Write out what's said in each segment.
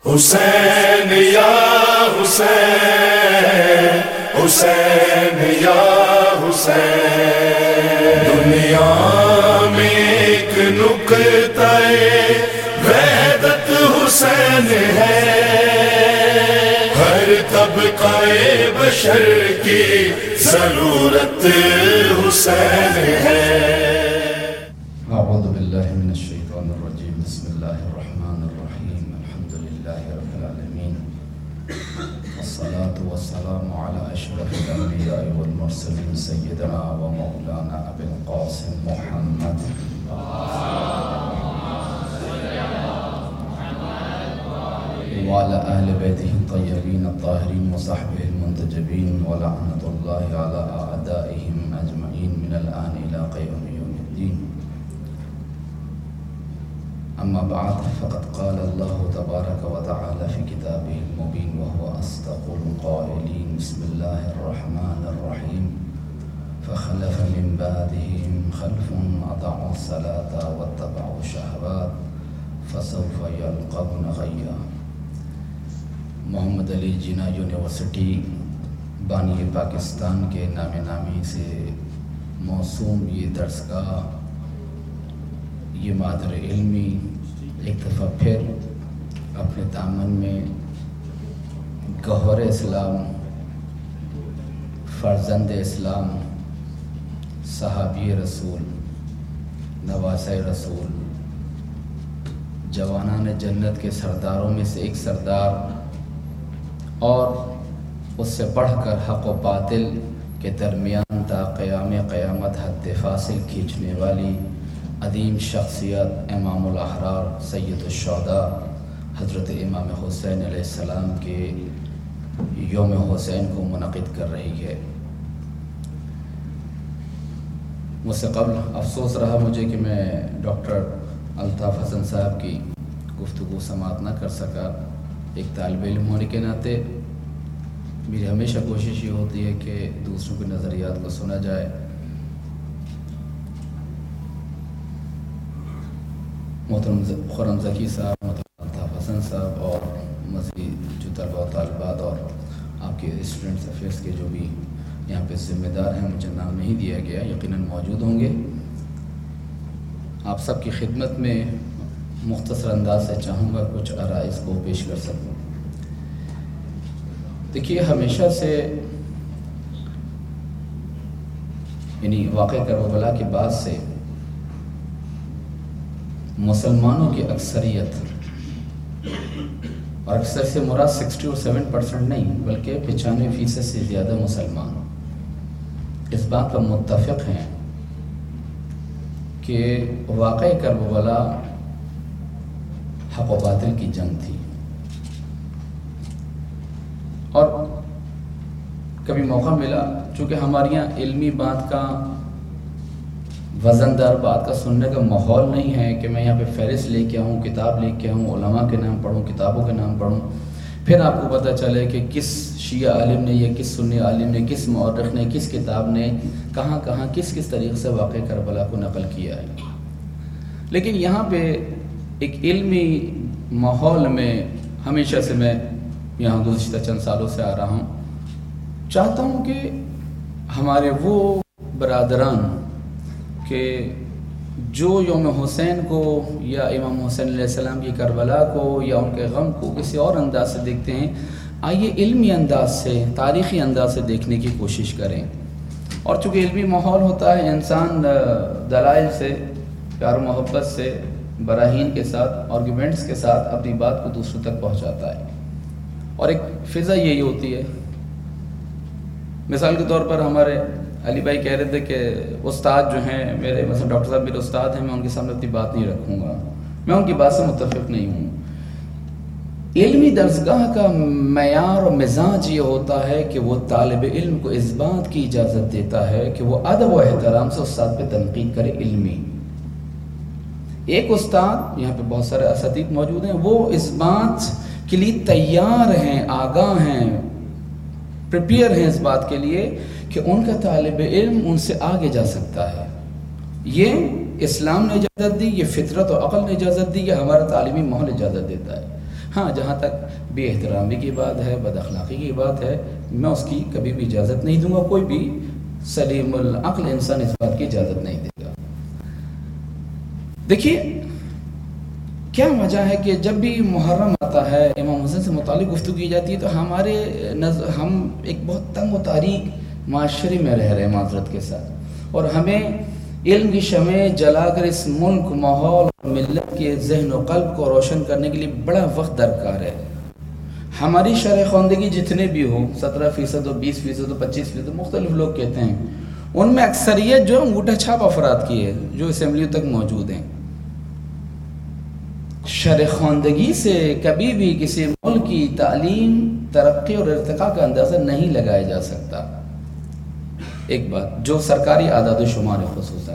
حسین یا حسین، حسین یا حسین، دنیا میں ایک نقطہ وحدت حسین ہے، ہر طبقہ بشر کی ضرورت حسین ہے۔ اعوذ باللہ من الشیطان الرجیم، بسم اللہ الرحمن الرحیم، الحمد للہ رب العالمین، والصلاة والسلام علی اشرف الانبیاء والمرسلین، سیدنا و مولانا ابی القاسم محمد وعلى اہل بیتہ الطیبین الطاہرین وصحبہ المنتجبین، ولعنۃ اللہ علی اعدائہم اجمعین من الآن الی قیام یوم الدین۔ اما بعد، فقد قال اللہ تبارک و تعالی فی کتابہ المبین وهو اصدق القائلین، بسم اللہ الرحمن الرحیم، فخلف من بعدهم خلف اضاعوا الصلاة واتبعوا الشہوات فسوف یلقون غیا۔ محمد علی جناح یونیورسٹی بانی پاکستان کے نام نامی سے موسوم یہ درسگاہ، یہ مادر علمی ایک دفعہ پھر اپنے دامن میں گوہر اسلام، فرزند اسلام، صحابی رسول، نواسہ رسول، جوانان جنت کے سرداروں میں سے ایک سردار، اور اس سے بڑھ کر حق و باطل کے درمیان تا قیام قیامت حد فاصل کھینچنے والی عظیم شخصیت امام الاحرار سید الشہداء حضرت امام حسین علیہ السلام کے یوم حسین کو منعقد کر رہی ہے۔ مجھ سے قبل افسوس رہا مجھے کہ میں ڈاکٹر الطاف حسن صاحب کی گفتگو سماعت نہ کر سکا۔ ایک طالب علم ہونے کے ناطے میری ہمیشہ کوشش یہ ہوتی ہے کہ دوسروں کے نظریات کو سنا جائے۔ محترم خرم ذکی صاحب، محترم الطاف حسن صاحب، اور مزید جو طلبہ و طالبات اور آپ کے اسٹوڈنٹس افیئرس کے جو بھی یہاں پہ ذمہ دار ہیں، مجھے نام نہیں دیا گیا، یقیناً موجود ہوں گے۔ آپ سب کی خدمت میں مختصر انداز سے چاہوں گا کچھ عرائض کو پیش کر سکوں۔ دیکھیے، ہمیشہ سے یعنی واقع کربلا کے بعد سے مسلمانوں کی اکثریت، اور اکثر سے مراد 60 اور 7% نہیں بلکہ 95% سے زیادہ مسلمان اس بات پر متفق ہیں کہ واقع کربلا حق و باطل کی جنگ تھی، اور کبھی موقع ملا، چونکہ ہمارے یہاں علمی بات کا، وزندار بات کا سننے کا ماحول نہیں ہے کہ میں یہاں پہ فہرست لے کے آؤں، کتاب لے کے آؤں، علماء کے نام پڑھوں، کتابوں کے نام پڑھوں، پھر آپ کو پتہ چلے کہ کس شیعہ عالم نے یا کس سنی عالم نے، کس مورخ نے، کس کتاب نے کہاں کہاں کس طریقے سے واقع کربلا کو نقل کیا ہے۔ لیکن یہاں پہ ایک علمی ماحول میں ہمیشہ سے میں یہاں گزشتہ چند سالوں سے آ رہا ہوں، چاہتا ہوں کہ ہمارے وہ برادران کہ جو یوم حسین کو یا امام حسین علیہ السلام کی کربلا کو یا ان کے غم کو کسی اور انداز سے دیکھتے ہیں، آئیے علمی انداز سے، تاریخی انداز سے دیکھنے کی کوشش کریں۔ اور چونکہ علمی ماحول ہوتا ہے، انسان دلائل سے، پیار و محبت سے، براہین کے ساتھ، آرگومنٹس کے ساتھ اپنی بات کو دوسروں تک پہنچاتا ہے، اور ایک فضا یہی ہوتی ہے۔ مثال کے طور پر ہمارے علی بھائی کہہ رہے تھے کہ استاد جو ہیں میرے، مثلا ڈاکٹر صاحب میرے استاد ہیں، میں ان کے سامنے اپنی بات نہیں رکھوں گا، میں ان کی بات سے متفق نہیں ہوں۔ علمی درسگاہ کا معیار اور مزاج یہ ہوتا ہے کہ وہ طالب علم کو اس بات کی اجازت دیتا ہے کہ وہ ادب و احترام سے استاد پہ تنقید کرے علمی۔ ایک استاد، یہاں پہ بہت سارے اساتذہ موجود ہیں، وہ اس بات کے لیے تیار ہیں، آگاہ ہیں، پریپیئر ہیں اس بات کے لیے کہ ان کا طالب علم ان سے آگے جا سکتا ہے۔ یہ اسلام نے اجازت دی، یہ فطرت و عقل نے اجازت دی، یہ ہمارا تعلیمی ماحول اجازت دیتا ہے۔ ہاں جہاں تک بے احترامی کی بات ہے، بد اخلاقی کی بات ہے، میں اس کی کبھی بھی اجازت نہیں دوں گا، کوئی بھی سلیم العقل انسان اس بات کی اجازت نہیں دے گا۔ دیکھیے کیا وجہ ہے کہ جب بھی محرم آتا ہے، امام حسین سے متعلق گفتگو کی جاتی ہے، تو ہم ایک بہت تنگ و تاریک معاشرے میں رہ رہے ہیں معذرت کے ساتھ، اور ہمیں علم کی شمع جلا کر اس ملک، ماحول اور ملت کے ذہن و قلب کو روشن کرنے کے لیے بڑا وقت درکار ہے۔ ہماری شرح خواندگی جتنے بھی ہو، 17% ہو، 20% ہو، 25%، مختلف لوگ کہتے ہیں، ان میں اکثریت جو انگوٹھا چھاپ افراد کی ہے جو اسمبلیوں تک موجود ہیں۔ شرح خواندگی سے کبھی بھی کسی ملک کی تعلیم، ترقی اور ارتقاء کا اندازہ نہیں لگایا جا سکتا۔ ایک بات جو سرکاری اعداد و شمار خصوصاً،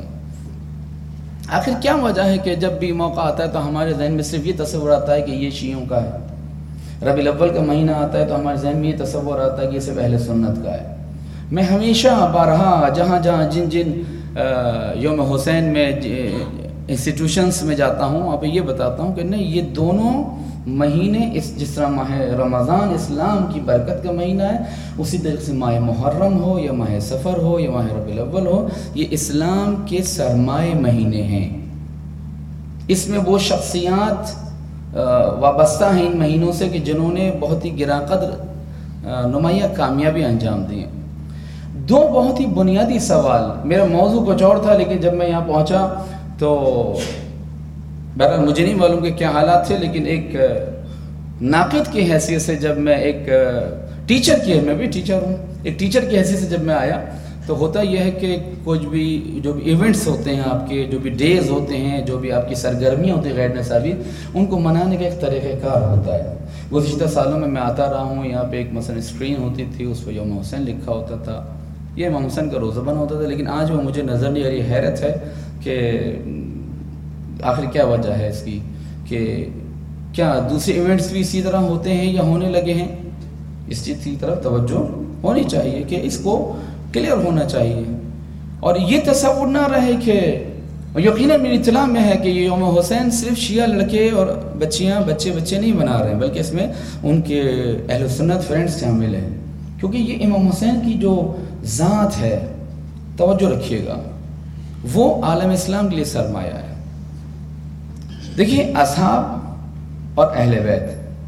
آخر کیا وجہ ہے کہ جب بھی موقع آتا ہے تو ہمارے ذہن میں صرف یہ تصور آتا ہے کہ یہ شیعوں کا ہے، ربیع الاول کا مہینہ آتا ہے تو ہمارے ذہن میں یہ تصور آتا ہے کہ یہ صرف اہل سنت کا ہے۔ میں ہمیشہ بارہا جہاں جن یوم حسین میں انسٹیٹیوشنز میں جاتا ہوں، وہاں پہ یہ بتاتا ہوں کہ نہیں، یہ دونوں مہینے جس طرح ماہ رمضان اسلام کی برکت کا مہینہ ہے، اسی طریقے سے ماہ محرم ہو یا ماہ سفر ہو یا ماہ ربیع الاول ہو، یہ اسلام کے سرمایہ مہینے ہیں۔ اس میں وہ شخصیات وابستہ ہیں ان مہینوں سے کہ جنہوں نے بہت ہی گراں قدر نمایاں کامیابی انجام دی ہیں۔ دو بہت ہی بنیادی سوال، میرا موضوع کچھ اور تھا لیکن جب میں یہاں پہنچا تو بہرحال مجھے نہیں معلوم کہ کیا حالات تھے، لیکن ایک ناقد کی حیثیت سے جب میں ایک ٹیچر کی، میں بھی ٹیچر ہوں، ایک ٹیچر کی حیثیت سے جب میں آیا تو ہوتا یہ ہے کہ کچھ بھی جو بھی ایونٹس ہوتے ہیں، آپ کے جو بھی ڈیز ہوتے ہیں، جو بھی آپ کی سرگرمیاں ہوتی ہیں غیر نصابی، ان کو منانے کا ایک طریقہ کار ہوتا ہے۔ گزشتہ سالوں میں آتا رہا ہوں، یہاں پہ ایک مثلا اسکرین ہوتی تھی، اس پہ یوم حسین لکھا ہوتا تھا، یہ امام حسین کا روزہ بنا ہوتا تھا، لیکن آج وہ مجھے نظر نہیں آ رہی۔ حیرت ہے کہ آخر کیا وجہ ہے اس کی، کہ کیا دوسرے ایونٹس بھی اسی طرح ہوتے ہیں یا ہونے لگے ہیں؟ اس چیز کی طرف توجہ ہونی چاہیے کہ اس کو کلیئر ہونا چاہیے، اور یہ تصور نہ رہے کہ یقیناً میری اطلاع میں ہے کہ یہ یوم حسین صرف شیعہ لڑکے اور بچے نہیں منا رہے ہیں، بلکہ اس میں ان کے اہل سنت فرینڈز شامل ہیں، کیونکہ یہ امام حسین کی جو ذات ہے، توجہ رکھیے گا، وہ عالم اسلام کے لیے سرمایہ ہے۔ دیکھیے اصحاب اور اہل بیت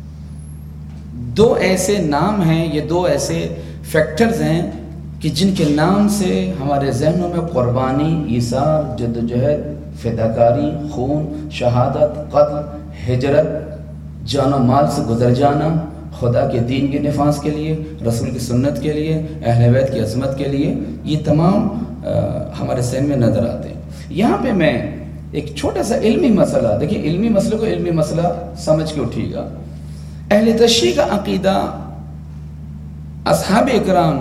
دو ایسے نام ہیں، یہ دو ایسے فیکٹرز ہیں کہ جن کے نام سے ہمارے ذہنوں میں قربانی، ایثار، جدوجہد، فداکاری، خون، شہادت، قتل، ہجرت، جان و مال سے گزر جانا، خدا کے دین کے نفاذ کے لیے، رسول کی سنت کے لیے، اہل بیت کی عظمت کے لیے، یہ تمام ہمارے ذہن میں نظر آتے ہیں۔ یہاں پہ میں ایک چھوٹا سا علمی مسئلہ، دیکھیں علمی مسئلے کو علمی مسئلہ سمجھ کے اٹھیے گا۔ اہل تشیع کا عقیدہ اصحاب اکرام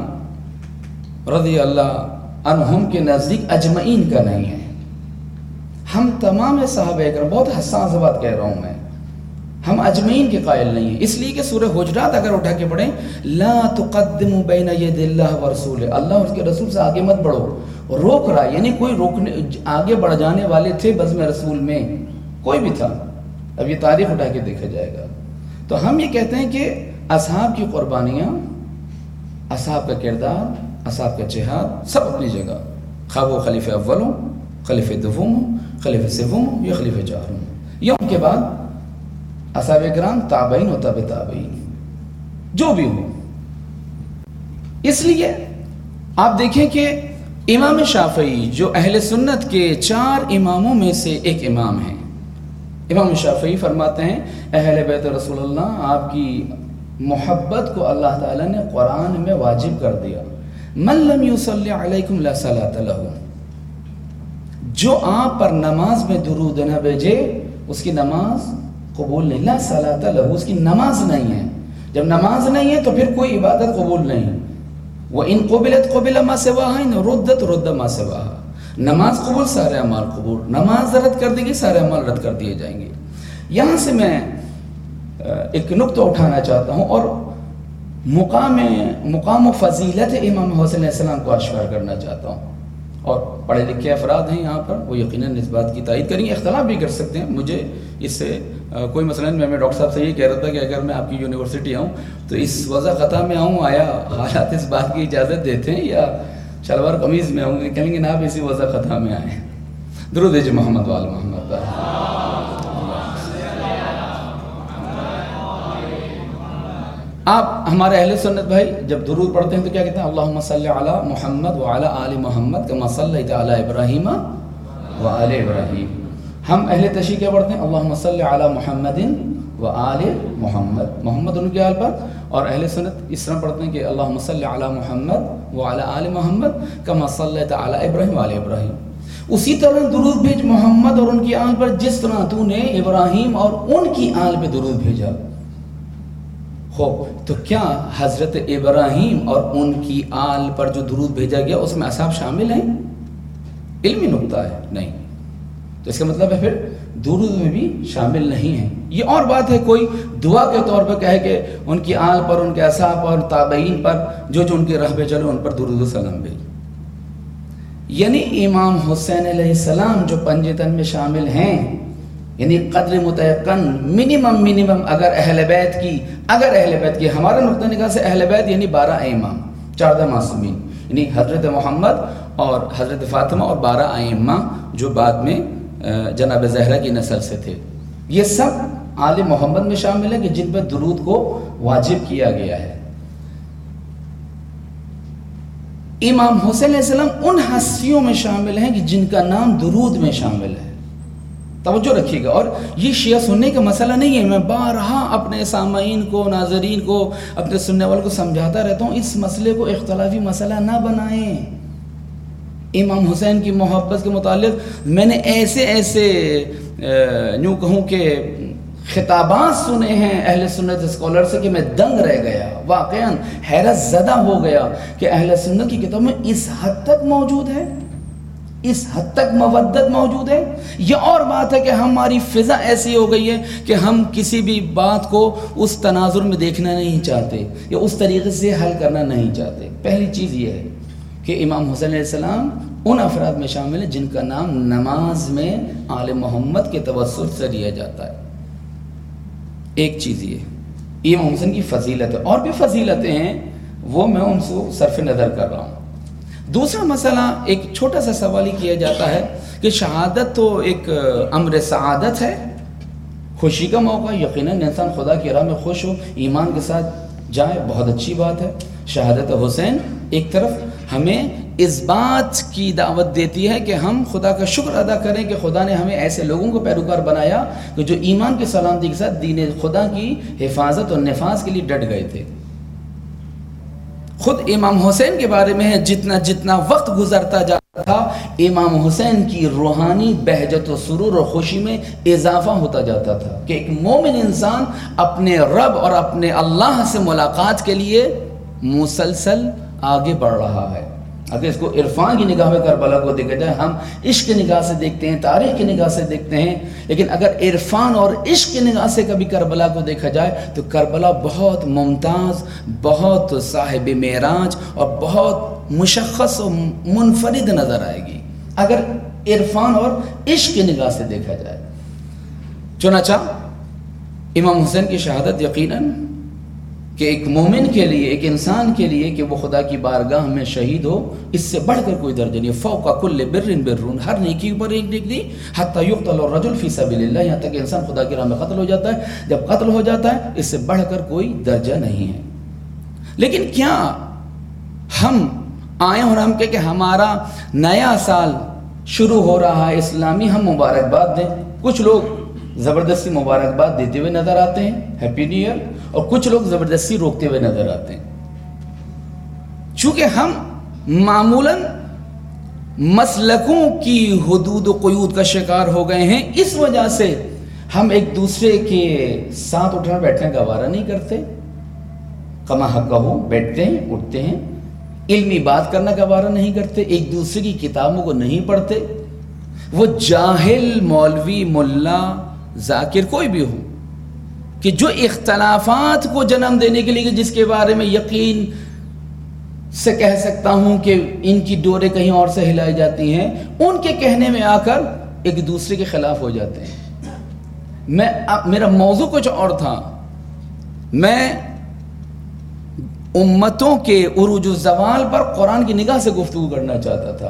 رضی اللہ عنہم کے نزدیک اجمعین کا نہیں ہے۔ ہم تمام صحابہ اکرام، بہت حساس بات کہہ رہا ہوں میں، ہم اجمعین کے قائل نہیں ہیں، اس لیے کہ سورہ حجرات اگر اٹھا کے پڑھیں، لا تقدموا بین ید اللہ ورسولہ، اللہ اور اس کے رسول سے آگے مت بڑھو، روک رہا، یعنی کوئی روکنے آگے بڑھ جانے والے تھے بزم رسول میں، کوئی بھی تھا، اب یہ تاریخ اٹھا کے دیکھا جائے گا۔ تو ہم یہ کہتے ہیں کہ اصحاب کی قربانیاں، اصحاب کا کردار، اصحاب کا جہاد سب اپنی جگہ، خواہ وہ خلیفہ اول ہوں، خلیفہ دوم ہوں، خلیفہ سوم ہوں یا خلیفہ چار ہوں، یا ان کے بعد اصحاب اکرام، تابعین و تابع تابعین، جو بھی ہو۔ اس لیے آپ دیکھیں کہ امام شافعی جو اہل سنت کے 4 اماموں میں سے ایک امام ہیں، امام شافعی فرماتے ہیں اہل بیت رسول اللہ، آپ کی محبت کو اللہ تعالیٰ نے قرآن میں واجب کر دیا، من لم یصلی علیکم لا صلاۃ لہ، جو آپ پر نماز میں درود نہ بھیجے اس کی نماز قبول نہیں، لا صلاۃ لہ، اس کی نماز نہیں ہے۔ جب نماز نہیں ہے تو پھر کوئی عبادت قبول نہیں۔ وَإِن قُبِلَتْ قُبِلَ مَا سِوَاهَا، رُدَّتْ رُدَّ مَا سِوَاهَا، نماز قبول سارے اعمال قبول، نماز رد کر دیں گے سارے اعمال رد کر دیے جائیں گے۔ یہاں سے میں ایک نقطہ اٹھانا چاہتا ہوں اور مقام و فضیلت امام حسین علیہ السلام کو اشکار کرنا چاہتا ہوں۔ اور پڑھے لکھے افراد ہیں یہاں پر، وہ یقیناً اس بات کی تائید کریں گے. اختلاف بھی کر سکتے ہیں، مجھے اس سے کوئی مسئلہ نہیں. میں ڈاکٹر صاحب سے یہ کہہ رہا تھا کہ اگر میں آپ کی یونیورسٹی آؤں تو اس وضع خطا میں آؤں، آیا حالات اس بات کی اجازت دیتے ہیں یا شلوار قمیض میں آؤں گے؟ کہیں گے نا آپ اسی وضع خطا میں آئیں. درود جو محمد وآل محمد. آپ ہمارے اہل سنت بھائی جب درود پڑھتے ہیں تو کیا کہتے ہیں؟ اللہم صلی علی محمد وعلی آل محمد کما صلیت علی ابراہیم وآل ابراہیم. ہم اہل تشیع کیا پڑھتے ہیں؟ اللہم صلی علی محمد وآل محمد، محمد ان کے آل پر. اور اہل سنت اس طرح پڑھتے ہیں کہ اللہم صلی علی محمد وعلی آل محمد کما صلیت علی ابراہیم وآل ابراہیم. اسی طرح درود بھیج محمد اور ان کی آل پر جس طرح تو نے ابراہیم اور ان کی آل پہ درود بھیجا. تو کیا حضرت ابراہیم اور ان کی آل پر جو درود بھیجا گیا اس میں اصحاب شامل ہیں؟ علمی نقطہ ہے نہیں. تو اس کا مطلب ہے پھر درود میں بھی شامل نہیں ہیں. یہ اور بات ہے کوئی دعا کے طور پر کہے کہ ان کی آل پر، ان کے اصحاب اور تابعین پر جو ان کے راہ پہ چلو ان پر درود و سلام بھیج. یعنی امام حسین علیہ السلام جو پنجتن میں شامل ہیں، یعنی قدر متیقن منیمم اگر اہل بیت کی ہمارا نقطہ نگاہ سے اہل بیت یعنی 12 امام، 14 معصومین، یعنی حضرت محمد اور حضرت فاطمہ اور 12 ائمہ جو بعد میں جناب زہرا کی نسل سے تھے، یہ سب آل محمد میں شامل ہیں کہ جن پر درود کو واجب کیا گیا ہے. امام حسین علیہ السلام ان ہستیوں میں شامل ہیں کہ جن کا نام درود میں شامل ہے. توجہ رکھیے گا. اور یہ شیعہ سننے کا مسئلہ نہیں ہے، میں بارہا اپنے سامعین کو، ناظرین کو، اپنے سننے والوں کو سمجھاتا رہتا ہوں اس مسئلے کو اختلافی مسئلہ نہ بنائیں. امام حسین کی محبت کے متعلق میں نے ایسے یوں کہوں کہ خطابات سنے ہیں اہل سنت اسکالر سے کہ میں دنگ رہ گیا، واقعاً حیرت زدہ ہو گیا کہ اہل سنت کی کتاب میں اس حد تک موجود ہے، اس حد تک مودت موجود ہے. یہ اور بات ہے کہ ہماری فضا ایسی ہو گئی ہے کہ ہم کسی بھی بات کو اس تناظر میں دیکھنا نہیں چاہتے یا اس طریقے سے حل کرنا نہیں چاہتے. پہلی چیز یہ ہے کہ امام حسین علیہ السلام ان افراد میں شامل ہیں جن کا نام نماز میں آل محمد کے توسط سے لیا جاتا ہے. ایک چیز یہ امام حسین کی فضیلت ہے، اور بھی فضیلتیں ہیں وہ میں ان سے صرف نظر کر رہا ہوں. دوسرا مسئلہ ایک چھوٹا سا سوال ہی کیا جاتا ہے کہ شہادت تو ایک امر سعادت ہے، خوشی کا موقع. یقیناً انسان خدا کی راہ میں خوش ہو، ایمان کے ساتھ جائے، بہت اچھی بات ہے. شہادت حسین ایک طرف ہمیں اس بات کی دعوت دیتی ہے کہ ہم خدا کا شکر ادا کریں کہ خدا نے ہمیں ایسے لوگوں کو پیروکار بنایا کہ جو ایمان کی سلامتی کے ساتھ دین خدا کی حفاظت اور نفاذ کے لیے ڈٹ گئے تھے. خود امام حسین کے بارے میں ہے جتنا وقت گزرتا جاتا تھا امام حسین کی روحانی بہجت و سرور اور خوشی میں اضافہ ہوتا جاتا تھا کہ ایک مومن انسان اپنے رب اور اپنے اللہ سے ملاقات کے لیے مسلسل آگے بڑھ رہا ہے. اگر اس کو عرفان کی نگاہ میں کربلا کو دیکھا جائے، ہم عشق کی نگاہ سے دیکھتے ہیں، تاریخ کی نگاہ سے دیکھتے ہیں، لیکن اگر عرفان اور عشق کی نگاہ سے کبھی کربلا کو دیکھا جائے تو کربلا بہت ممتاز، بہت صاحب معراج اور بہت مشخص و منفرد نظر آئے گی اگر عرفان اور عشق کی نگاہ سے دیکھا جائے. چنانچہ امام حسین کی شہادت یقیناً کہ ایک مومن کے لیے، ایک انسان کے لیے کہ وہ خدا کی بارگاہ میں شہید ہو، اس سے بڑھ کر کوئی درجہ نہیں. فوق کل بر برون، ہر نیکی پر ایک نیکی، حتی یقتل الرجل فی سبیل اللہ، یہاں تک کہ انسان خدا کی راہ میں قتل ہو جاتا ہے. جب قتل ہو جاتا ہے اس سے بڑھ کر کوئی درجہ نہیں ہے. لیکن کیا ہم آئیں اور ہم کہیں کہ ہمارا نیا سال شروع ہو رہا ہے اسلامی، ہم مبارکباد دیں؟ کچھ لوگ زبردستی مبارکباد دیتے ہوئے نظر آتے ہیں، ہیپی نیو ایئر، اور کچھ لوگ زبردستی روکتے ہوئے نظر آتے ہیں. چونکہ ہم معمولاً مسلکوں کی حدود و قیود کا شکار ہو گئے ہیں، اس وجہ سے ہم ایک دوسرے کے ساتھ اٹھنا بیٹھنے کا گوارا نہیں کرتے. کما حقہ ہو بیٹھتے ہیں، اٹھتے ہیں، علمی بات کرنا کا گوارا نہیں کرتے، ایک دوسرے کی کتابوں کو نہیں پڑھتے. وہ جاہل، مولوی، ملا، ذاکر کوئی بھی ہو کہ جو اختلافات کو جنم دینے کے لیے جس کے بارے میں یقین سے کہہ سکتا ہوں کہ ان کی ڈوریں کہیں اور سے ہلائی جاتی ہیں، ان کے کہنے میں آ کر ایک دوسرے کے خلاف ہو جاتے ہیں۔ میرا موضوع کچھ اور تھا، میں امتوں کے عروج الزوال پر قرآن کی نگاہ سے گفتگو کرنا چاہتا تھا،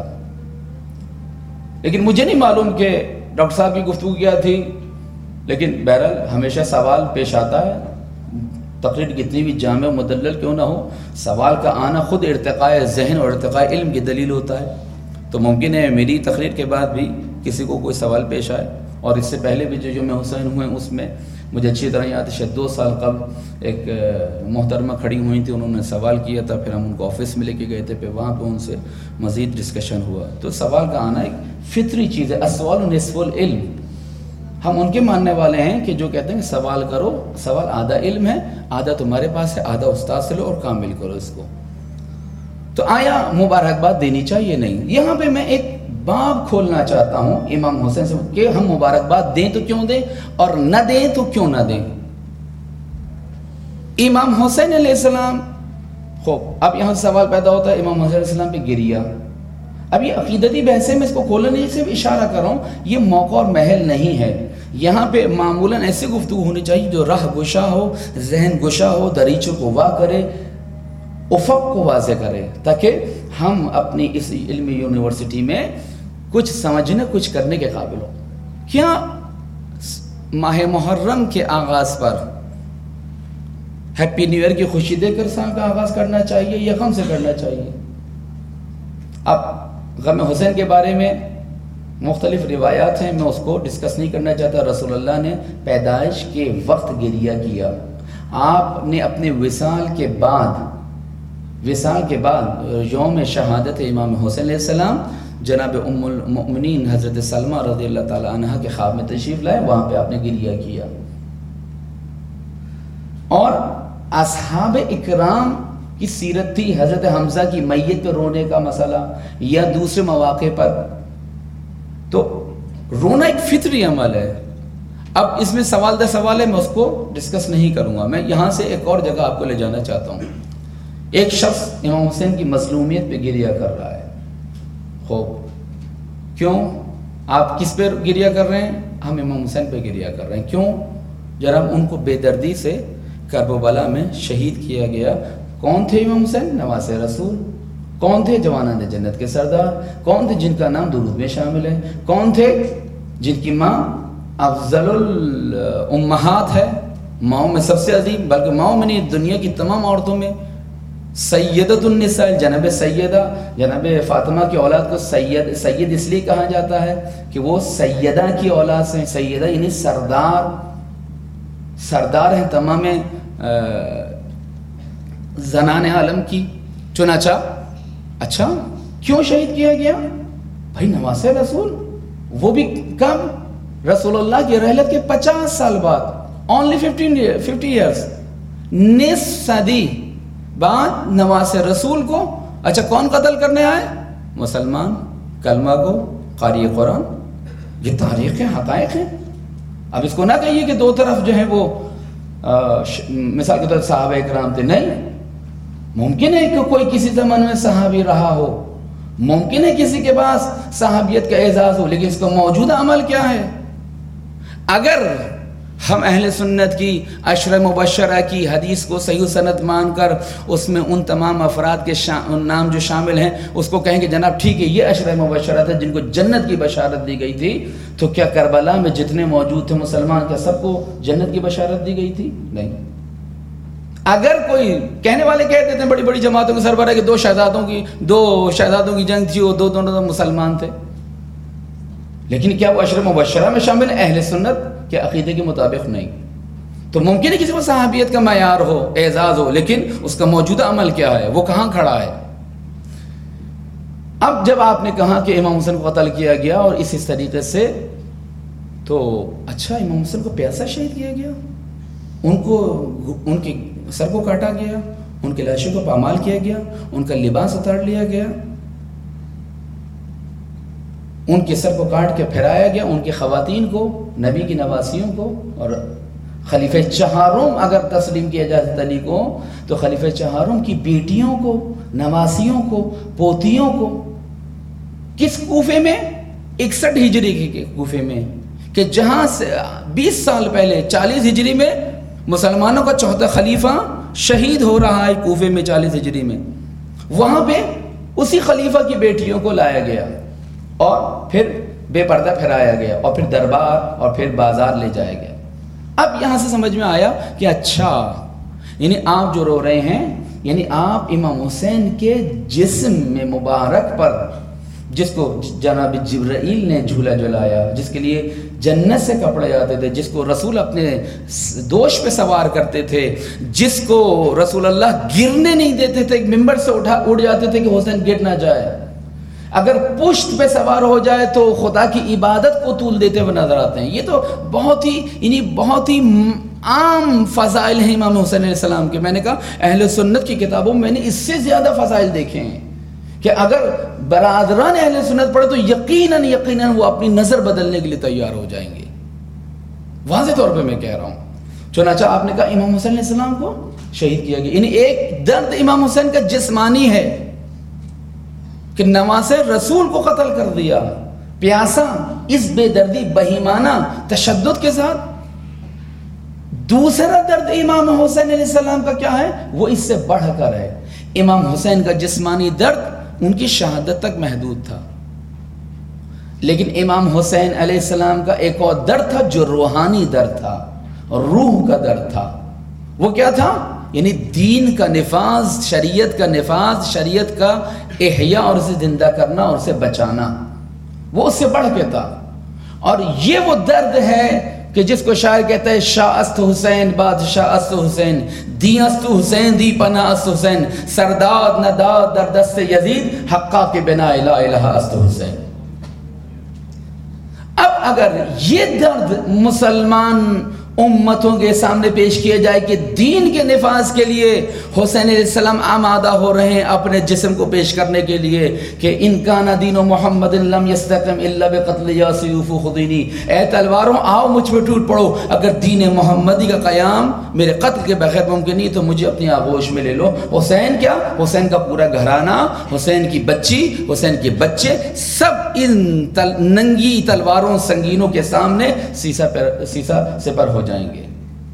لیکن مجھے نہیں معلوم کہ ڈاکٹر صاحب کی گفتگو کیا تھی، لیکن بہرحال ہمیشہ سوال پیش آتا ہے، تقریر کتنی بھی جامع مدلل کیوں نہ ہو، سوال کا آنا خود ارتقاء ذہن اور ارتقاء علم کی دلیل ہوتا ہے۔ تو ممکن ہے میری تقریر کے بعد بھی کسی کو کوئی سوال پیش آئے، اور اس سے پہلے بھی جو میں حسین ہوئے اس میں مجھے اچھی طرح یاد ہے، 2 سال قبل ایک محترمہ کھڑی ہوئی تھی، انہوں نے سوال کیا تھا، پھر ہم ان کو آفس میں لے کے گئے تھے، پھر وہاں پہ ان سے مزید ڈسکشن ہوا۔ تو سوال کا آنا ایک فطری چیز ہے، السؤال نصف العلم۔ ہم ان کے ماننے والے ہیں کہ جو کہتے ہیں کہ سوال کرو، سوال آدھا علم ہے، آدھا تمہارے پاس ہے، آدھا استاد سے لو اور کامل کرو اس کو۔ تو آیا مبارکباد دینی چاہیے؟ نہیں۔ یہاں پہ میں ایک باب کھولنا چاہتا ہوں امام حسین سے کہ ہم مبارکباد دیں تو کیوں دیں اور نہ دیں تو کیوں نہ دیں۔ امام حسین علیہ السلام، خوب اب یہاں سوال پیدا ہوتا ہے امام حسین علیہ السلام پہ گریا۔ اب یہ عقیدتی بحثیں میں اس کو کھولنے نہیں، صرف اشارہ کر رہا ہوں، یہ موقع اور محل نہیں ہے۔ یہاں پہ معمولاً ایسی گفتگو ہونی چاہیے جو راہ گشا ہو، ذہن گشا ہو، دریچوں کو وا کرے، افق کو واضح کرے، تاکہ ہم اپنی اس علمی یونیورسٹی میں کچھ سمجھنے، کچھ کرنے کے قابل ہو۔ کیا ماہ محرم کے آغاز پر ہیپی نیو ایئر کی خوشی دے کر سال کا آغاز کرنا چاہیے یا غم سے کرنا چاہیے؟ اب غم حسین کے بارے میں مختلف روایات ہیں، میں اس کو ڈسکس نہیں کرنا چاہتا۔ رسول اللہ نے پیدائش کے وقت گریہ کیا، آپ نے اپنے وصال کے بعد یوم شہادت امام حسین علیہ السلام جناب ام المؤمنین حضرت سلمہ رضی اللہ تعالی عنہ کے خواب میں تشریف لائے، وہاں پہ آپ نے گریہ کیا۔ اور اصحاب اکرام کی سیرت تھی، حضرت حمزہ کی میت پہ رونے کا مسئلہ یا دوسرے مواقع پر، تو رونا ایک فطری عمل ہے۔ اب اس میں سوال در سوال ہے، میں اس کو ڈسکس نہیں کروں گا۔ میں یہاں سے ایک اور جگہ آپ کو لے جانا چاہتا ہوں۔ ایک شخص امام حسین کی مظلومیت پہ گریہ کر رہا ہے، خوب کیوں؟ آپ کس پہ گریہ کر رہے ہیں؟ ہم امام حسین پہ گریہ کر رہے ہیں۔ کیوں؟ جناب ان کو بے دردی سے کربلا میں شہید کیا گیا۔ کون تھے امام حسین؟ نواز رسول۔ کون تھے؟ جوانان جنت کے سردار۔ کون تھے جن کا نام درود میں شامل ہے؟ کون تھے جن کی ماں افضل الامہات ہے، ماؤں میں سب سے عظیم، بلکہ ماؤں میں نہیں دنیا کی تمام عورتوں میں سیدۃ النساء، جناب سیدہ، جناب فاطمہ کی اولاد کو سید اس لیے کہا جاتا ہے کہ وہ سیدہ کی اولاد سے، سیدہ یعنی سردار ہیں تمام زنان عالم کی۔ چنانچہ اچھا کیوں شہید کیا گیا؟ بھائی نواز رسول، وہ بھی کب؟ رسول اللہ کی رحلت کے 50 سال بعد، only 50 years، نصف صدی بعد نواز رسول کو اچھا کون قتل کرنے آئے؟ مسلمان، کلمہ گو، قاری قرآن۔ یہ تاریخ ہے، حقائق ہیں۔ اب اس کو نہ کہیے کہ دو طرف جو ہیں وہ مثال کے طور پر صحابہ اکرام تھے، نہیں۔ ممکن ہے کہ کوئی کسی زمانے میں صحابی رہا ہو، ممکن ہے کسی کے پاس صحابیت کا اعزاز ہو، لیکن اس کا موجودہ عمل کیا ہے؟ اگر ہم اہل سنت کی عشر مبشرہ کی حدیث کو صحیح سند مان کر اس میں ان تمام افراد کے نام جو شامل ہیں اس کو کہیں کہ جناب ٹھیک ہے یہ عشر مبشرہ تھے جن کو جنت کی بشارت دی گئی تھی، تو کیا کربلا میں جتنے موجود تھے مسلمان کیا سب کو جنت کی بشارت دی گئی تھی؟ نہیں۔ اگر کوئی کہنے والے کہتے تھے بڑی بڑی جماعتوں کے سربراہ کہ دو شہزادوں کی جنگ تھی، وہ دونوں مسلمان تھے، لیکن کیا وہ عشر مبشرہ میں شامل اہل سنت کے عقیدے کے مطابق؟ نہیں۔ تو ممکن ہے کسی کو صحابیت کا معیار ہو، اعزاز ہو، لیکن اس کا موجودہ عمل کیا ہے، وہ کہاں کھڑا ہے؟ اب جب آپ نے کہا کہ امام حسین کو قتل کیا گیا اور اس طریقے سے، تو اچھا امام حسین کو پیاسا شہید کیا گیا، ان کے سر کو کاٹا گیا، ان کے لاشوں کو پامال کیا گیا، ان کا لباس اتار لیا گیا، ان کے سر کو کاٹ کے پھیرایا گیا، ان کی خواتین کو، نبی کی نواسیوں کو اور خلیفہ چہارم اگر تسلیم کیا جائے حضرت علی کو تو خلیفہ چہارم کی بیٹیوں کو، نواسیوں کو، پوتیوں کو، کس کوفے میں؟ 61 ہجری کے کوفے میں، کہ جہاں سے 20 سال پہلے 40 ہجری میں مسلمانوں کا چوتھا خلیفہ شہید ہو رہا ہے کوفے میں 40 ہجری میں، وہاں پہ اسی خلیفہ کی بیٹیوں کو لایا گیا اور پھر بے پردہ پھرایا گیا اور پھر دربار اور پھر بازار لے جایا گیا۔ اب یہاں سے سمجھ میں آیا کہ اچھا، یعنی آپ جو رو رہے ہیں، یعنی آپ امام حسین کے جسم میں مبارک پر، جس کو جناب جبرائیل نے جھولا جلایا، جس کے لیے جنت سے کپڑے آتے تھے، جس کو رسول اپنے دوش پہ سوار کرتے تھے، جس کو رسول اللہ گرنے نہیں دیتے تھے، ممبر سے اٹھ جاتے تھے کہ حسین گر نہ جائے، اگر پشت پہ سوار ہو جائے تو خدا کی عبادت کو طول دیتے ہوئے نظر آتے ہیں۔ یہ تو بہت ہی عام فضائل ہیں امام حسین علیہ السلام کے۔ میں نے کہا اہل سنت کی کتابوں میں نے اس سے زیادہ فضائل دیکھے ہیں کہ اگر برادران اہل سنت پڑھے تو یقیناً وہ اپنی نظر بدلنے کے لیے تیار ہو جائیں گے، واضح طور پہ میں کہہ رہا ہوں۔ چنانچہ آپ نے کہا امام حسین علیہ السلام کو شہید کیا گیا، یعنی ایک درد امام حسین کا جسمانی ہے کہ نواز رسول کو قتل کر دیا، پیاسا، اس بے دردی بہیمانہ تشدد کے ساتھ۔ دوسرا درد امام حسین علیہ السلام کا کیا ہے؟ وہ اس سے بڑھ کر ہے۔ امام حسین کا جسمانی درد ان کی شہادت تک محدود تھا، لیکن امام حسین علیہ السلام کا ایک اور درد تھا جو روحانی درد تھا، روح کا درد تھا۔ وہ کیا تھا؟ یعنی دین کا نفاذ، شریعت کا نفاذ، شریعت کا احیاء اور اسے زندہ کرنا اور اسے بچانا، وہ اس سے بڑھ کے تھا۔ اور یہ وہ درد ہے کہ جس کو شاعر کہتا ہے شاہ است حسین بادشاہ است حسین، دی است حسین دی پناہ است حسین، سرداد نداد در دست یزید، حقا کے بنا لا الہ است حسین۔ اب اگر یہ درد مسلمان امتوں کے سامنے پیش کیا جائے کہ دین کے نفاذ کے لیے حسین علیہ السلام آمادہ ہو رہے ہیں اپنے جسم کو پیش کرنے کے لیے کہ ان کان دین محمد لم یستقم الا بقتل یا سیوف خذینی، اے تلواروں آؤ مجھ پہ ٹوٹ پڑو، اگر دین محمدی کا قیام میرے قتل کے بغیر ممکن نہیں تو مجھے اپنی آغوش میں لے لو۔ حسین کیا؟ حسین کا پورا گھرانہ، حسین کی بچی، حسین کے بچے، سب ان ننگی تلواروں سنگینوں کے سامنے سیسا سپر ہو جائیں گے۔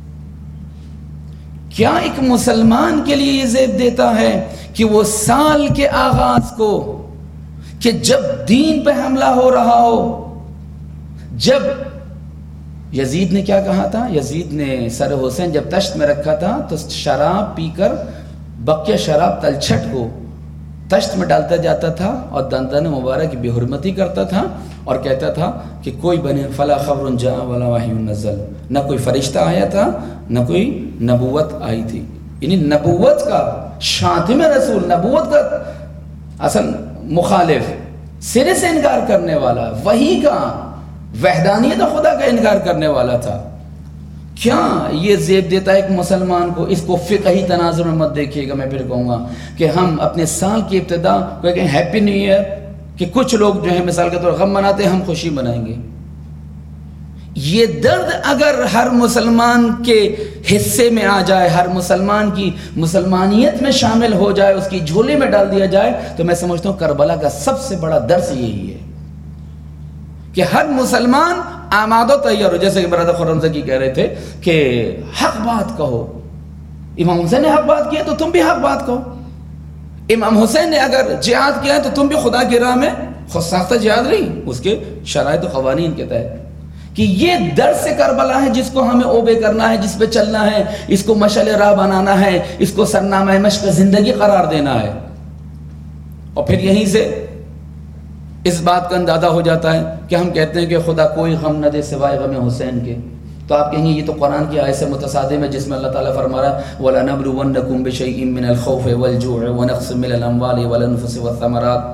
کیا ایک مسلمان کے لیے یہ زیب دیتا ہے کہ وہ سال کے آغاز کو، کہ جب دین پہ حملہ ہو رہا ہو، جب یزید نے کیا کہا تھا؟ یزید نے سر حسین جب تشت میں رکھا تھا تو شراب پی کر بقیہ شراب تلچھٹ کو تشت میں ڈالتا جاتا تھا اور دندان مبارک کی بے حرمتی کرتا تھا اور کہتا تھا کہ کوئی بنے فلا خبر جاء ولا وحی نزل، نہ کوئی فرشتہ آیا تھا نہ کوئی نبوت آئی تھی۔ یعنی نبوت کا شاطم رسول، نبوت کا اصل مخالف، سرے سے انکار کرنے والا، وحی کا، وحدانیت خدا کا انکار کرنے والا تھا۔ کیا یہ زیب دیتا ہے ایک مسلمان کو؟ اس کو فقہی تناظر میں مت دیکھیے گا، میں پھر کہوں گا کہ ہم اپنے سال کی ابتدا کو کہیں ہیپی نیو ایئر، کہ کچھ لوگ جو ہے مثال کے طور غم مناتے ہیں، ہم خوشی منائیں گے۔ یہ درد اگر ہر مسلمان کے حصے میں آ جائے، ہر مسلمان کی مسلمانیت میں شامل ہو جائے، اس کی جھولی میں ڈال دیا جائے، تو میں سمجھتا ہوں کربلا کا سب سے بڑا درس یہی ہے کہ ہر مسلمان آماد و تیار ہو۔ جیسے کہ برادر خرم زکی کہہ رہے تھے کہ حق بات کہو، امام حسین نے حق بات کیا تو تم بھی حق بات کہو، امام حسین نے اگر جہاد کیا ہے تو تم بھی خدا کی راہ میں خود ساختہ جہاد رہی اس کے شرائط و قوانین کے تحت۔ کہ یہ درس کربلا ہے جس کو ہمیں اوبے کرنا ہے، جس پہ چلنا ہے، اس کو مشعل راہ بنانا ہے، اس کو سرنامہ مشق زندگی قرار دینا ہے۔ اور پھر یہیں سے اس بات کا اندازہ ہو جاتا ہے کہ ہم کہتے ہیں کہ خدا کوئی غم نہ دے سوائے غم حسین کے، تو آپ کہیں گے یہ تو قرآن کی آیت سے متصادم ہے جس میں اللہ تعالیٰ فرما رہا ہے وَلَنَبْلُوَنَّكُمْ بِشَيْءٍ مِّنَ الْخَوْفِ وَالْجُوعِ وَنَقْصٍ مِّنَ الْأَمْوَالِ وَالْأَنفُسِ وَالثَّمَرَاتِ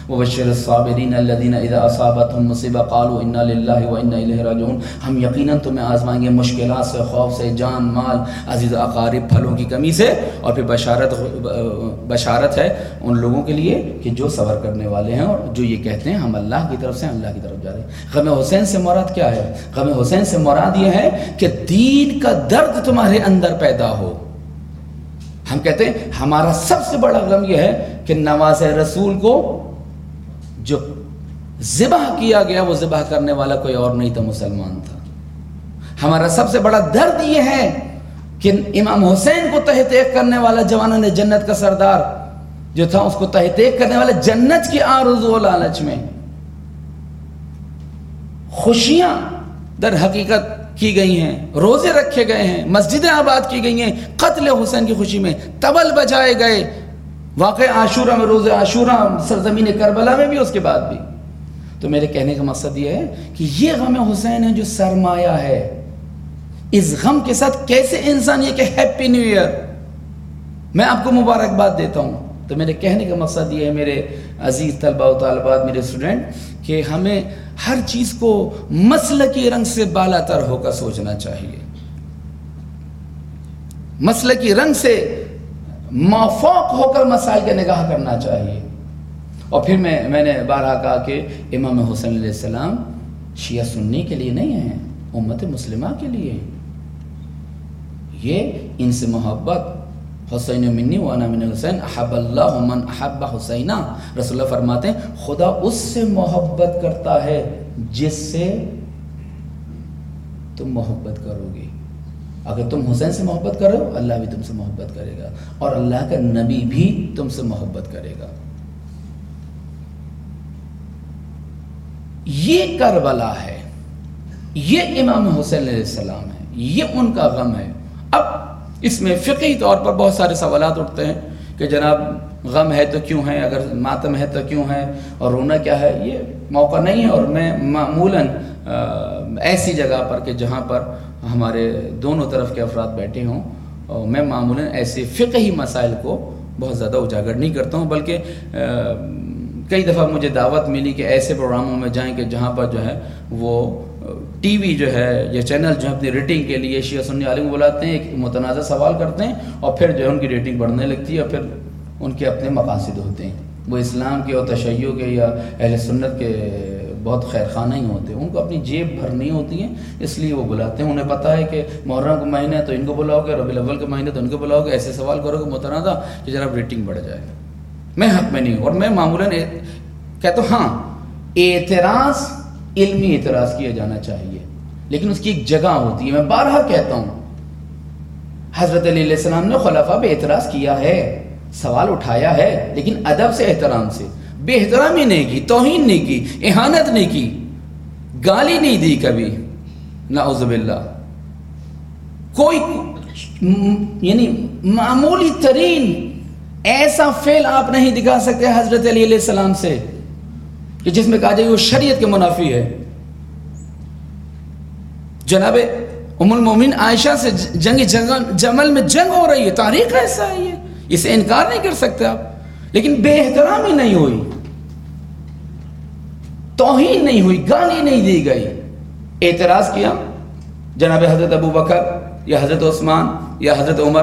وبشر الصابرین الذین اذا اصابتهم مصیبہ قالوا انا للہ و انا الیہ راجعون. ہم یقیناً تمہیں آزمائیں گے مشکلات سے، خوف سے، جان مال، عزیز اقارب، پھلوں کی کمی سے، اور پھر بشارت ہے ان لوگوں کے لیے کہ جو صبر کرنے والے ہیں اور جو یہ کہتے ہیں ہم اللہ کی طرف سے اللہ کی طرف جا رہے ہیں. غم حسین سے مراد کیا ہے؟ غم حسین سے مراد یہ ہے کہ دین کا درد تمہارے اندر پیدا ہو. ہم کہتے ہیں ہمارا سب سے بڑا غم یہ ہے کہ نواز رسول کو جو ذبح کیا گیا وہ ذبح کرنے والا کوئی اور نہیں تھا، مسلمان تھا. ہمارا سب سے بڑا درد یہ ہے کہ امام حسین کو تحقیق کرنے والا جوانان جنت کا سردار جو تھا اس کو تحقیق کرنے والا جنت کی آرزو و لالچ میں خوشیاں در حقیقت کی گئی ہیں، روزے رکھے گئے ہیں، مسجدیں آباد کی گئی ہیں قتل حسین کی خوشی میں، طبل بجائے گئے. واقع عاشورہ میں، روزے عاشورہ سرزمین کربلا میں بھی، اس کے بعد بھی. تو میرے کہنے کا مقصد یہ ہے کہ یہ غم حسین ہے جو سرمایہ ہے. اس غم کے ساتھ کیسے انسان یہ کہ ہیپی نیو ایئر، میں آپ کو مبارکباد دیتا ہوں. تو میرے کہنے کا مقصد یہ ہے میرے عزیز طلبہ و طالبات، میرے اسٹوڈنٹ، کہ ہمیں ہر چیز کو مسلکی رنگ سے بالا تر ہو کر سوچنا چاہیے، مسلکی رنگ سے مافوق ہو کر مسائل کا نگاہ کرنا چاہیے. اور پھر میں نے بارہا کہا کہ امام حسین علیہ السلام شیعہ سنی کے لیے نہیں ہیں، امت مسلمہ کے لیے. یہ ان سے محبت، حسین منی وانا من حسین احب اللہ من احب حسینہ. رسول اللہ فرماتے ہیں خدا اس سے محبت کرتا ہے جس سے تم محبت کرو گے. اگر تم حسین سے محبت کرو اللہ بھی تم سے محبت کرے گا، اور اللہ کا نبی بھی تم سے محبت کرے گا. یہ کربلا ہے، یہ امام حسین علیہ السلام ہے، یہ ان کا غم ہے. اب اس میں فقہی طور پر بہت سارے سوالات اٹھتے ہیں کہ جناب غم ہے تو کیوں ہے، اگر ماتم ہے تو کیوں ہے، اور رونا کیا ہے. یہ موقع نہیں ہے، اور میں معمولاً ایسی جگہ پر کہ جہاں پر ہمارے دونوں طرف کے افراد بیٹھے ہوں، اور میں معمولاً ایسے فقہی مسائل کو بہت زیادہ اجاگر نہیں کرتا ہوں، بلکہ کئی دفعہ مجھے دعوت ملی کہ ایسے پروگراموں میں جائیں کہ جہاں پر جو ہے وہ ٹی وی جو ہے یا چینل جو ہے اپنی ریٹنگ کے لیے شیعہ سنی عالم کو بلاتے ہیں، ایک متنازع سوال کرتے ہیں، اور پھر جو ہے ان کی ریٹنگ بڑھنے لگتی ہے، اور پھر ان کے اپنے مقاصد ہوتے ہیں. وہ اسلام کے اور تشیع کے یا اہل سنت کے بہت خیر خواہ نہیں ہوتے، ان کو اپنی جیب بھرنی ہوتی ہیں، اس لیے وہ بلاتے ہیں. انہیں پتہ ہے کہ محرم کا مہینہ ہے تو ان کو بلاؤ گے، ربیع الاول کا مہینہ تو ان کو بلاؤ گے، ایسے سوال کرو گے متنازع کہ جناب ریٹنگ بڑھ جائے. میں حق میں نہیں ہوں، اور میں معمولاً کہتا ہوں ہاں اعتراض علمی اعتراض کیا جانا چاہیے، لیکن اس کی ایک جگہ ہوتی ہے. میں بارہا کہتا ہوں حضرت علی علیہ السلام نے خلفاء پہ اعتراض کیا ہے، سوال اٹھایا ہے، لیکن ادب سے، احترام سے. بے احترامی نہیں کی، توہین نہیں کی، اہانت نہیں کی، گالی نہیں دی کبھی، نعوذ باللہ. کوئی یعنی معمولی ترین ایسا فعل آپ نہیں دکھا سکتے حضرت علی علیہ السلام سے کہ جس میں کہا جائے وہ شریعت کے منافی ہے. جناب ام المومنین عائشہ سے جنگ جمل میں جنگ ہو رہی ہے، تاریخ ایسا ہے، یہ اسے انکار نہیں کر سکتے آپ، لیکن بے احترامی نہیں ہوئی، توہین نہیں ہوئی، گالی نہیں دی گئی. اعتراض کیا جناب حضرت ابو بکر یا حضرت عثمان یا حضرت عمر،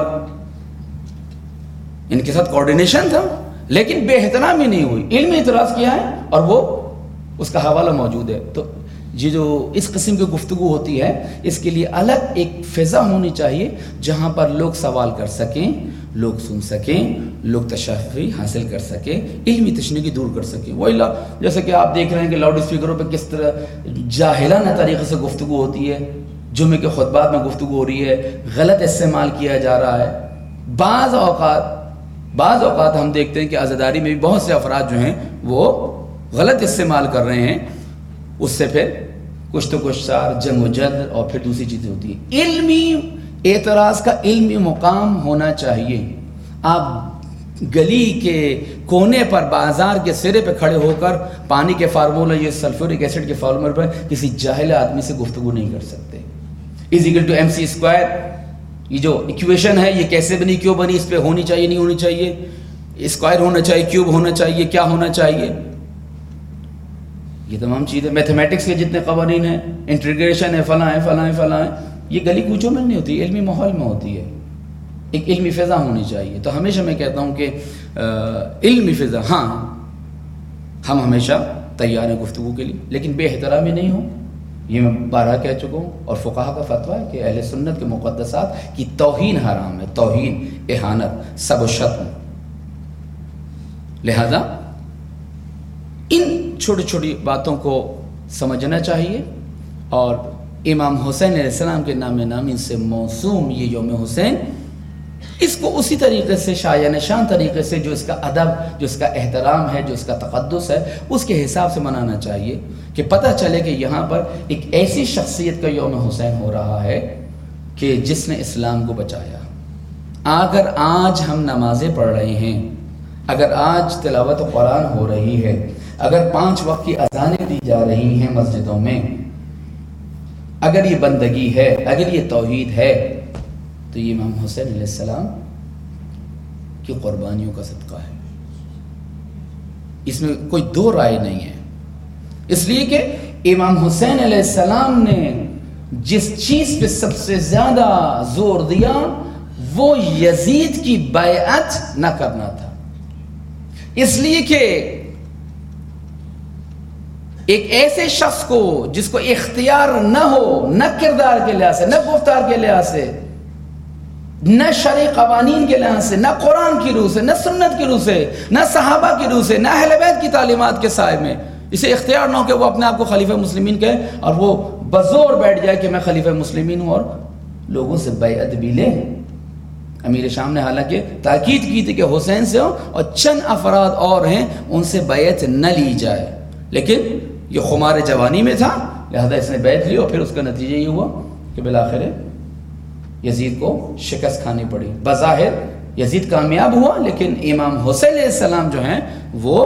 ان کے ساتھ کوارڈینیشن تھا، لیکن بے احترامی نہیں ہوئی. علمی اعتراض کیا ہے اور وہ اس کا حوالہ موجود ہے. تو یہ جو اس قسم کی گفتگو ہوتی ہے اس کے لیے الگ ایک فضا ہونی چاہیے جہاں پر لوگ سوال کر سکیں، لوگ سن سکیں، لوگ تشفی حاصل کر سکیں، علمی تشنیعی دور کر سکیں. وَإِلَّا جیسے کہ آپ دیکھ رہے ہیں کہ لاؤڈ اسپیکروں پہ کس طرح جاہلانہ طریقے سے گفتگو ہوتی ہے، جمعے کے خطبات میں گفتگو ہو رہی ہے، غلط استعمال کیا جا رہا ہے. بعض اوقات ہم دیکھتے ہیں کہ عزاداری میں بھی بہت سے افراد جو ہیں وہ غلط استعمال کر رہے ہیں، اس سے پھر کچھ تو کچھ سار جنگ و جدل اور پھر دوسری چیزیں ہوتی ہیں. علمی اعتراض کا علمی مقام ہونا چاہیے. آپ گلی کے کونے پر بازار کے سرے پہ کھڑے ہو کر پانی کے فارمولہ یا سلفورک ایسڈ کے فارمولہ پر کسی جاہل آدمی سے گفتگو نہیں کر سکتے. = mc²، یہ جو ایکویشن ہے یہ کیسے بنی، کیوں بنی، اس پہ ہونی چاہیے نہیں ہونی چاہیے، اسکوائر ہونا چاہیے، کیوب ہونا چاہیے، کیا ہونا چاہیے، یہ تمام چیزیں، میتھمیٹکس کے جتنے قوانین ہیں، انٹیگریشن ہے، فلاں ہے فلاں ہے فلاں ہے، یہ گلی کوچوں میں نہیں ہوتی، علمی ماحول میں ہوتی ہے، ایک علمی فضا ہونی چاہیے. تو ہمیشہ میں کہتا ہوں کہ علمی فضا، ہاں ہم ہمیشہ تیار ہیں گفتگو کے لیے، لیکن بے احترامی نہیں ہو. یہ میں بارہا کہہ چکا ہوں، اور فقہا کا فتویٰ ہے کہ اہل سنت کے مقدسات کی توہین حرام ہے، توہین، اہانت، سب و شتم. لہذا ان چھوٹی چھوٹی باتوں کو سمجھنا چاہیے. اور امام حسین علیہ السلام کے نام نامین سے موسوم یہ یوم حسین، اس کو اسی طریقے سے شایع نشان طریقے سے، جو اس کا ادب، جو اس کا احترام ہے، جو اس کا تقدس ہے، اس کے حساب سے منانا چاہیے، کہ پتہ چلے کہ یہاں پر ایک ایسی شخصیت کا یوم حسین ہو رہا ہے کہ جس نے اسلام کو بچایا. اگر آج ہم نمازیں پڑھ رہے ہیں، اگر آج تلاوت قرآن ہو رہی ہے، اگر 5 وقت کی اذانیں دی جا رہی ہیں مسجدوں میں، اگر یہ بندگی ہے، اگر یہ توحید ہے، تو یہ امام حسین علیہ السلام کی قربانیوں کا صدقہ ہے. اس میں کوئی دو رائے نہیں ہے. اس لیے کہ امام حسین علیہ السلام نے جس چیز پہ سب سے زیادہ زور دیا وہ یزید کی بیعت نہ کرنا تھا. اس لیے کہ ایک ایسے شخص کو جس کو اختیار نہ ہو، نہ کردار کے لحاظ سے، نہ گفتار کے لحاظ سے، نہ شرعی قوانین کے لحاظ سے، نہ قرآن کی روح سے، نہ سنت کی روح سے، نہ صحابہ کی روح سے، نہ اہل بیت کی تعلیمات کے سائے میں اسے اختیار نہ ہو کہ وہ اپنے آپ کو خلیفہ مسلمین کہے اور وہ بزور بیٹھ جائے کہ میں خلیفہ مسلمین ہوں، اور لوگوں سے بیعت بھی لے. امیر شام نے حالانکہ تاکید کی تھی کہ حسین سے ہو اور چند افراد اور ہیں ان سے بیعت نہ لی جائے، لیکن یہ خمار جوانی میں تھا، لہذا اس نے بیعت لی، اور پھر اس کا نتیجہ یہ ہوا کہ بالآخر یزید کو شکست کھانی پڑی. بظاہر یزید کامیاب ہوا، لیکن امام حسین علیہ السلام جو ہیں وہ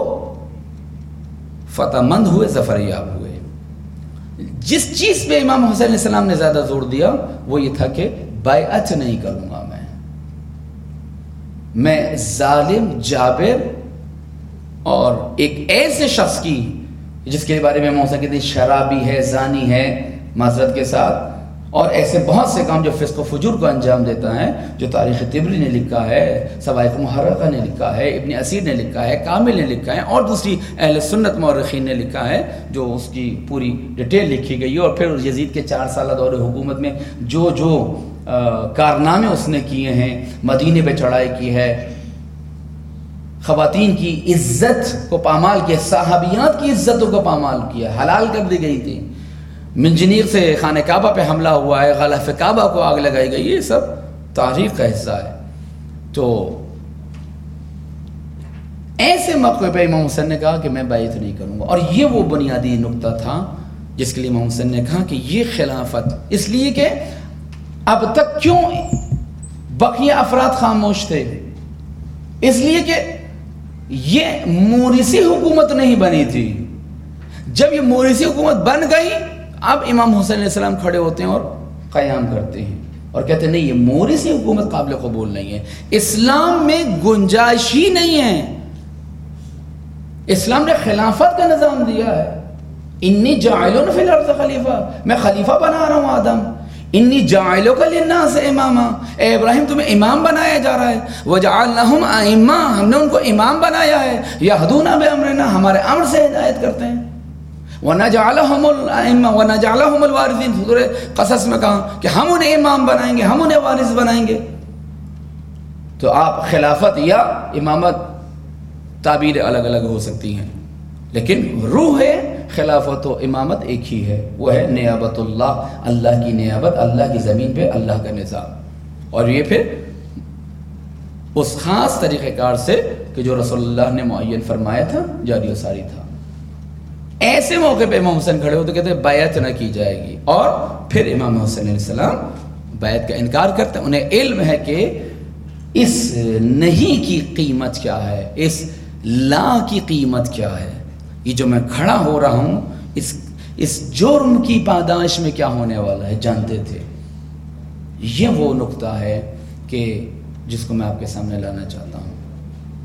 فتح مند ہوئے، ظفر یاب ہوئے. جس چیز پہ امام حسین علیہ السلام نے زیادہ زور دیا وہ یہ تھا کہ بیعت نہیں کروں گا میں ظالم، جابر اور ایک ایسے شخص کی جس کے بارے میں موسیٰ کہتے ہیں شرابی ہے، زانی ہے، معذرت کے ساتھ، اور ایسے بہت سے کام جو فسق و فجور کو انجام دیتا ہے، جو تاریخ طبری نے لکھا ہے، سوائق محرقہ نے لکھا ہے، ابن اسیر نے لکھا ہے، کامل نے لکھا ہے، اور دوسری اہل سنت مورخین نے لکھا ہے، جو اس کی پوری ڈیٹیل لکھی گئی ہے. اور پھر یزید کے 4 سالہ دور حکومت میں جو کارنامے اس نے کیے ہیں، مدینے پہ چڑھائی کی ہے، خواتین کی عزت کو پامال کیا، صحابیات کی عزتوں کو پامال کیا، حلال کر دی گئی تھی، منجنیق سے خانہ کعبہ پہ حملہ ہوا ہے، غلاف کعبہ کو آگ لگائی گئی، یہ سب تاریخ کا حصہ ہے. تو ایسے موقع پہ امام حسین نے کہا کہ میں بیعت نہیں کروں گا. اور یہ وہ بنیادی نقطہ تھا جس کے لیے امام حسین نے کہا کہ یہ خلافت، اس لیے کہ اب تک کیوں بقیہ افراد خاموش تھے؟ اس لیے کہ یہ موریثی حکومت نہیں بنی تھی. جب یہ موریثی حکومت بن گئی، اب امام حسین علیہ السلام کھڑے ہوتے ہیں اور قیام کرتے ہیں اور کہتے ہیں نہیں، یہ موریثی حکومت قابل قبول نہیں ہے، اسلام میں گنجائش ہی نہیں ہے. اسلام نے خلافت کا نظام دیا ہے. انی جاعلون فی الارض خلیفہ، میں خلیفہ بنا رہا ہوں آدم. انی جاعلک للناس اماما، اے ابراہیم تمہیں امام بنایا جا رہا ہے. وجعلناہم ائمہ، ہم نے ان کو امام بنایا ہے. یہدون بامرنا، ہمارے امر سے ہدایت کرتے ہیں. ونجعلہم الائمہ ونجعلہم الوارثین، سورہ قصص میں کہا کہ ہم انہیں امام بنائیں گے، ہم انہیں وارث بنائیں گے. تو آپ خلافت یا امامت تعبیر الگ الگ ہو سکتی ہیں، لیکن روح خلافت و امامت ایک ہی ہے، وہ ہے نیابت اللہ، اللہ کی نیابت، اللہ کی زمین پہ اللہ کا نظام. اور یہ پھر اس خاص طریقہ کار سے کہ جو رسول اللہ نے معین فرمایا تھا، جاری و ساری تھا. ایسے موقع پہ امام حسین کھڑے ہو تو کہتے ہیں بیعت نہ کی جائے گی، اور پھر امام حسین علیہ السلام بیعت کا انکار کرتے ہیں. انہیں علم ہے کہ اس نہیں کی قیمت کیا ہے، اس لا کی قیمت کیا ہے، یہ جو میں کھڑا ہو رہا ہوں اس جرم کی پاداش میں کیا ہونے والا ہے جانتے تھے. یہ وہ نقطہ ہے کہ جس کو میں آپ کے سامنے لانا چاہتا ہوں.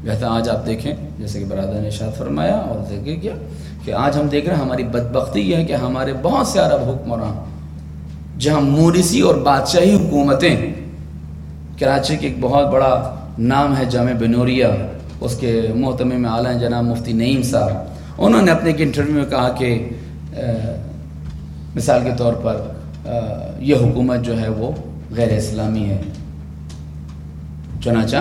لہذا آج آپ دیکھیں جیسے کہ برادر نے ارشاد فرمایا اور ذکر کیا کہ آج ہم دیکھ رہے ہیں ہماری بدبختی یہ ہے کہ ہمارے بہت سے عرب حکمران جہاں مورثی اور بادشاہی حکومتیں، کراچی کے ایک بہت بڑا نام ہے جامع بنوریہ، اس کے محتمم اعلیٰ ہیں جناب مفتی نعیم صاحب، انہوں نے اپنے ایک انٹرویو میں کہا کہ مثال کے طور پر یہ حکومت جو ہے وہ غیر اسلامی ہے، چنانچہ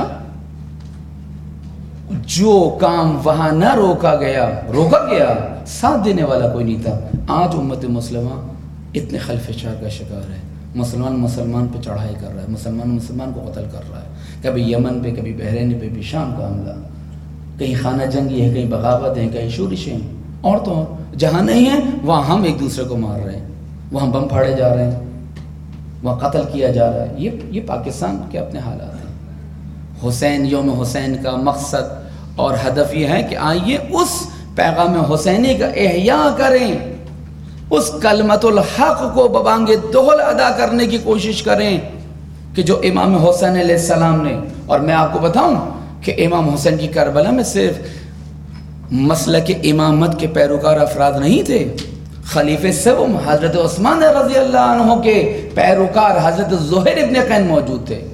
جو کام وہاں نہ روکا گیا ساتھ دینے والا کوئی نہیں تھا۔ آج امت مسلمہ اتنے خلفشار کا شکار ہے، مسلمان پہ چڑھائی کر رہا ہے، مسلمان کو قتل کر رہا ہے، کبھی یمن پہ، کبھی بحرین پہ، بھی شام کا حملہ، کہیں خانہ جنگی ہے، کہیں بغاوت ہے، کہیں شورشیں ہیں، اور تو جہاں نہیں ہیں وہاں ہم ایک دوسرے کو مار رہے ہیں، وہاں بم پھاڑے جا رہے ہیں، وہاں قتل کیا جا رہا ہے۔ یہ پاکستان کے اپنے حالات ہیں۔ حسین، یوم حسین کا مقصد اور ہدف یہ ہے کہ آئیے اس پیغام حسینی کا احیاء کریں، اس کلمت الحق کو ببانگ دہل ادا کرنے کی کوشش کریں کہ جو امام حسین علیہ السلام نے، اور میں آپ کو بتاؤں کہ امام حسین کی کربلا میں صرف مسلک امامت کے پیروکار افراد نہیں تھے، خلیفہ سوم حضرت عثمان رضی اللہ عنہ کے پیروکار حضرت زہیر ابن قین موجود تھے،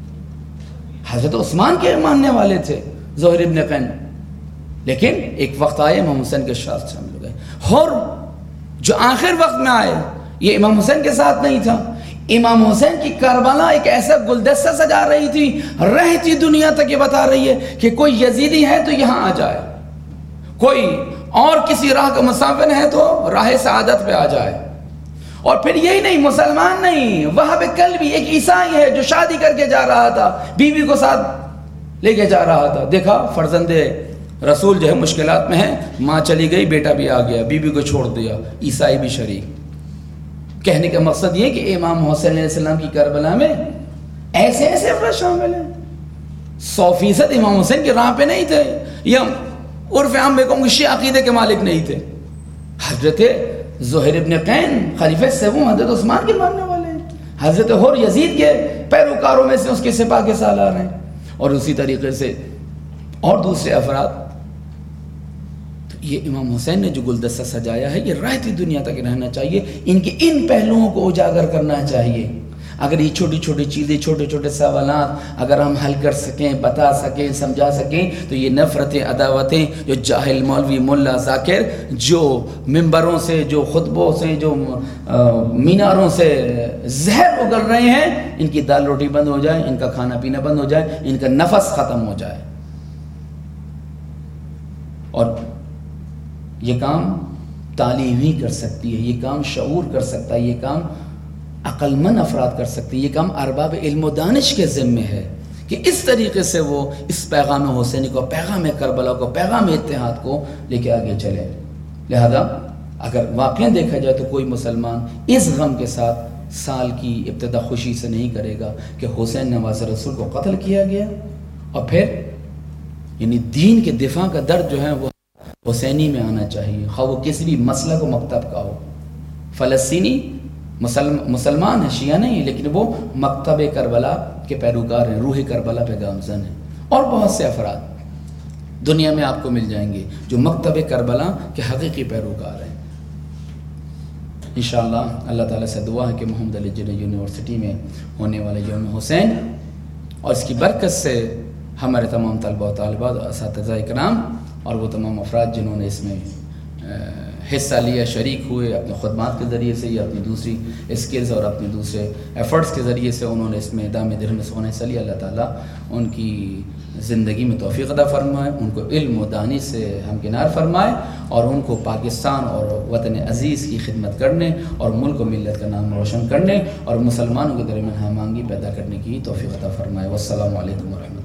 حضرت عثمان کے ماننے والے تھے زہیر ابن قین، لیکن ایک وقت آئے امام حسین کے ساتھ شامل ہو گئے، اور جو آخر وقت میں آئے یہ امام حسین کے ساتھ نہیں تھا۔ امام حسین کی کربلا ایک ایسا گلدستہ سجا رہی تھی، رہتی دنیا تک یہ بتا رہی ہے کہ کوئی یزیدی ہے تو یہاں آ جائے، کوئی اور کسی راہ کا مسافر ہے تو راہ سعادت پہ آ جائے۔ اور پھر یہی نہیں، مسلمان نہیں، وہاں پہ کل بھی ایک عیسائی ہے جو شادی کر کے جا رہا تھا، بیوی کو ساتھ لے کے جا رہا تھا، دیکھا فرزند رسول جو ہے مشکلات میں ہے، ماں چلی گئی، بیٹا بھی آ گیا، بیوی کو چھوڑ دیا، عیسائی بھی شریک۔ کہنے کا مقصد یہ کہ امام حسین علیہ السلام کی کربلا میں ایسے افراد شامل ہیں، 100% امام حسین کی راہ پہ نہیں تھے، یا عرف عام میں کہوں گے شیعہ عقیدے کے مالک نہیں تھے۔ حضرت زہیر ابن قین خلیفہ سوم حضرت عثمان کے ماننے والے ہیں، حضرت حر یزید کے پیروکاروں میں سے اس کے سپاہ کے سالار ہیں، اور اسی طریقے سے اور دوسرے افراد۔ تو یہ امام حسین نے جو گلدستہ سجایا ہے یہ رہتی دنیا تک رہنا چاہیے، ان کے ان پہلوؤں کو اجاگر کرنا چاہیے۔ اگر یہ چھوٹی چھوٹی چیزیں، چھوٹے چھوٹے سوالات اگر ہم حل کر سکیں، بتا سکیں، سمجھا سکیں، تو یہ نفرتیں، عداوتیں جو جاہل مولوی ملا ذاکر جو ممبروں سے، جو خطبوں سے، جو میناروں سے زہر اگل رہے ہیں، ان کی دال روٹی بند ہو جائے، ان کا کھانا پینا بند ہو جائے، ان کا نفس ختم ہو جائے۔ اور یہ کام تعلیم ہی کر سکتی ہے، یہ کام شعور کر سکتا ہے، یہ کام عقل مند افراد کر سکتے ہیں، یہ کام ارباب علم و دانش کے ذمے ہے کہ اس طریقے سے وہ اس پیغام حسینی کو، پیغام کربلا کو، پیغام اتحاد کو لے کے آگے چلے۔ لہذا اگر واقعی دیکھا جائے تو کوئی مسلمان اس غم کے ساتھ سال کی ابتدا خوشی سے نہیں کرے گا کہ حسین نواز رسول کو قتل کیا گیا، اور پھر یعنی دین کے دفاع کا درد جو ہے وہ حسینی میں آنا چاہیے، خواہ وہ کسی بھی مسلک و مکتب کا ہو۔ فلسطینی مسلمان ہے، شیعہ نہیں ہے، لیکن وہ مکتب کربلا کے پیروکار ہیں، روح کربلا پہ گامزن ہیں، اور بہت سے افراد دنیا میں آپ کو مل جائیں گے جو مکتب کربلا کے حقیقی پیروکار ہیں۔ انشاءاللہ اللہ تعالیٰ سے دعا ہے کہ محمد علی جناح یونیورسٹی میں ہونے والے یوم حسین اور اس کی برکت سے ہمارے تمام طلبہ و طالبات، اساتذہ اکرام اور وہ تمام افراد جنہوں نے اس میں حصہ لیا، شریک ہوئے اپنے خدمات کے ذریعے سے یا اپنی دوسری اسکلز اور اپنے دوسرے ایفرٹس کے ذریعے سے انہوں نے اس میں دام درہم سونا حصہ لیا، اللہ تعالیٰ ان کی زندگی میں توفیق عطا فرمائے، ان کو علم و دانی سے ہمکنار فرمائے، اور ان کو پاکستان اور وطن عزیز کی خدمت کرنے اور ملک و ملت کا نام روشن کرنے اور مسلمانوں کے درمیان ہم آہنگی پیدا کرنے کی توفیق عطا فرمائے۔ والسلام علیکم ورحمۃ اللہ۔